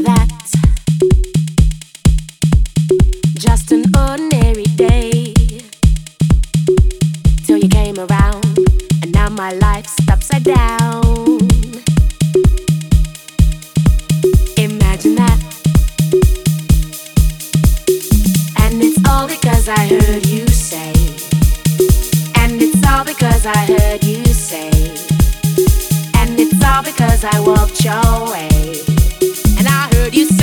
that. Just an ordinary day till you came around, and now my life's upside down. Imagine that. And it's all because I heard you say. And it's all because I heard you say. And it's all because I walked your way. And I heard you say